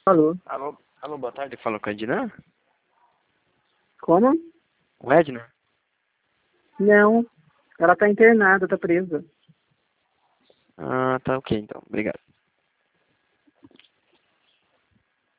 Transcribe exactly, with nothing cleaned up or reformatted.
Alô? Alô, alô, boa tarde, fala com a Edna? Como? O Edna? Não. Ela tá internada, tá presa. Ah, tá ok então, obrigado.